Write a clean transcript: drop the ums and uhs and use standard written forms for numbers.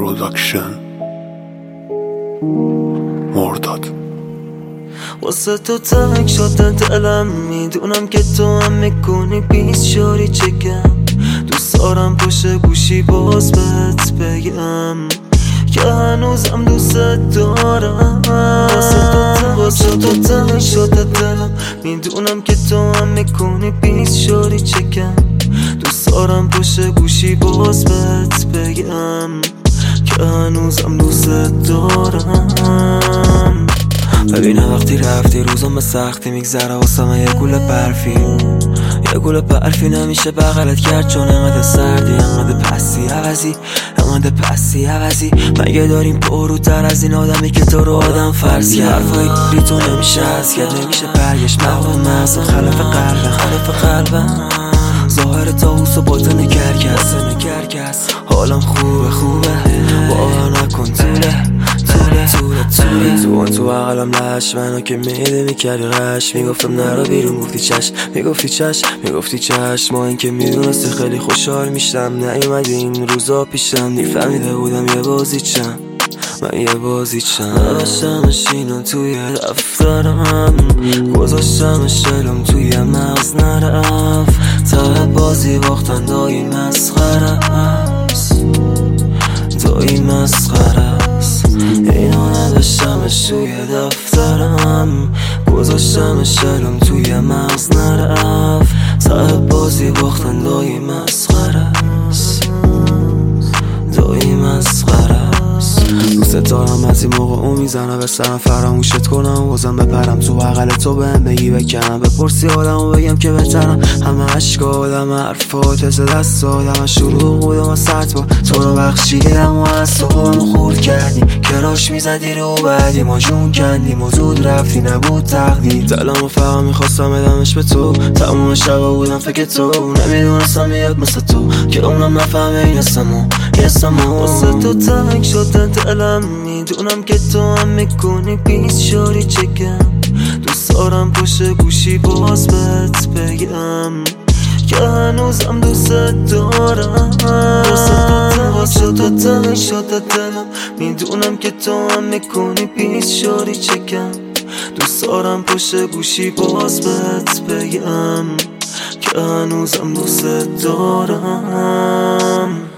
پروداکشن مرداد. واسه تو تنگ شده دلم، میدونم که تو هم میکنی بیس شوری چکم. دوست دارم پشت گوشی باز بهت بگم که هنوزم دوست دارم. واسه تو تنگ شده دلم، میدونم که تو هم میکنی بیس شوری چکم. دوست دارم پشت گوشی باز بهت بگم که هنوزم دوست دارم. ببینم وقتی رفتی روزم به سختی میگذره واسه من یه گل برفی نمیشه بغلت کرد، چون انقدر سردی، انقدر پسی عوضی مگه داریم پروتر از این آدمی که تو رو آدم فرض کرد. حرفای بی تو نمیشه از کرد، نمیشه برگشت مغرم مغزم خلف قلبم ظاهر تاوس و باطن کرکس. حالم خوبه باور نکن طوله تو عقلم لش منو که میده میکردی غش. میگفتم نرو بیرون میگفتی چشم ما این که میدونستی خیلی خوشحال میشم. نیومدی این روزا پیشم، نیفهمیده بودم یه بازیچم نوشتمش اینو توی دفترم، گذاشتمش دلم توی مغز نرفت. ته بازی باختن دایی مسخره است. اینو نداشتمش توی دفترم، گذاشتمش دلم توی مغز نرفت. ته بازی باختن دایی مسخره است. دوست دارم از این موقع اون میزنم به سرم فراموشت کنم، بازم بپرم تو بغل تو بهم بگی بکنم، بپرسی آدمو بگم که بهترم. همه عشق آدم حرفات از دست آدم شروع بودم و سطح با تو رو بخشیدم و از صبحمو خورد کردی. کراش میزدی رو بعدی ما جون کندیم و زود رفتی نبود تقدیر. دلمو فقط میخواستم بدمش به تو، تموم شبا بودم فکر تو، نمیدونستم میاد مثل تو که اونم نفهمه این اسمو. واسه تو تنگ شده دلم، میدونم که تو هم میکنی بیس شوری چکم. دوست دارم پشت گوشی باز بهت بگم که هنوزم دوست دارم. واسه تو تنگ شده دلم، میدونم که تو هم میکنی بیس شوری چکم. دوست دارم پشت گوشی باز بهت بگم که هنوزم دوست دارم.